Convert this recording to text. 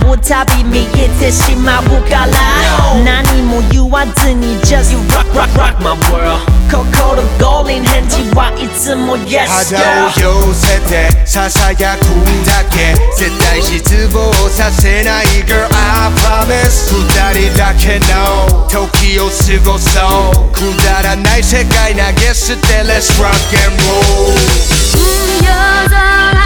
を旅見えてしまうから何も言わずに Just you rock rock rock my world 心ゴーリン返事はいつも Yes girl 肌を寄せてささやくんだけ絶対失望させない Girl I promise 二人だけの時を過ごそうくだらない世界投げ捨て Let's rock and roll